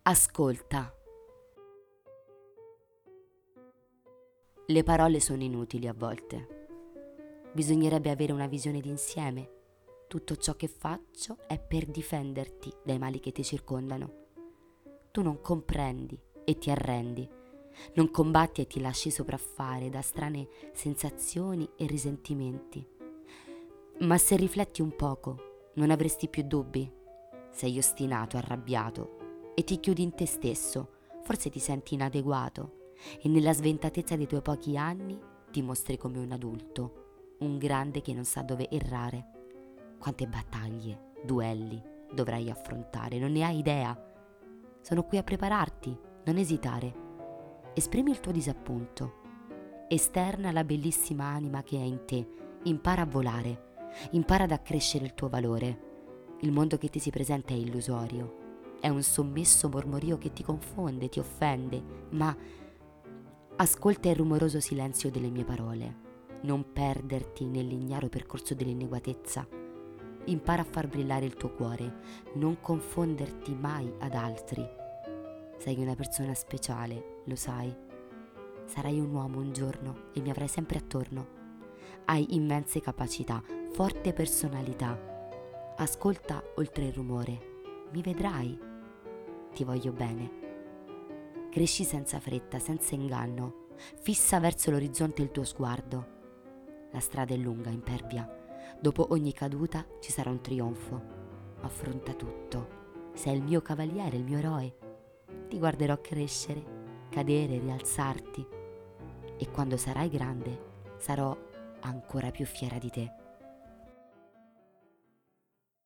Ascolta. Le parole sono inutili a volte. Bisognerebbe avere una visione d'insieme. Tutto ciò che faccio è per difenderti dai mali che ti circondano. Tu non comprendi e ti arrendi. Non combatti e ti lasci sopraffare da strane sensazioni e risentimenti. Ma se rifletti un poco, non avresti più dubbi? Sei ostinato, arrabbiato e ti chiudi in te stesso. Forse ti senti inadeguato e nella sventatezza dei tuoi pochi anni ti mostri come un adulto, un grande che non sa dove errare. Quante battaglie, duelli dovrai affrontare, non ne hai idea. Sono qui a prepararti, non esitare. Esprimi il tuo disappunto. Esterna la bellissima anima che è in te. Impara a volare. Impara ad accrescere il tuo valore. Il mondo che ti si presenta è illusorio. È un sommesso mormorio che ti confonde, ti offende, ma ascolta il rumoroso silenzio delle mie parole. Non perderti nell'ignaro percorso dell'inadeguatezza. Impara a far brillare il tuo cuore. Non confonderti mai ad altri. Sei una persona speciale, lo sai. Sarai un uomo un giorno e mi avrai sempre attorno. Hai immense capacità, forte personalità. Ascolta oltre il rumore. Mi vedrai. Ti voglio bene. Cresci senza fretta, senza inganno. Fissa verso l'orizzonte il tuo sguardo. La strada è lunga, impervia. Dopo ogni caduta ci sarà un trionfo. Affronta tutto. Sei il mio cavaliere, il mio eroe. Ti guarderò crescere, cadere, rialzarti. E quando sarai grande, sarò ancora più fiera di te.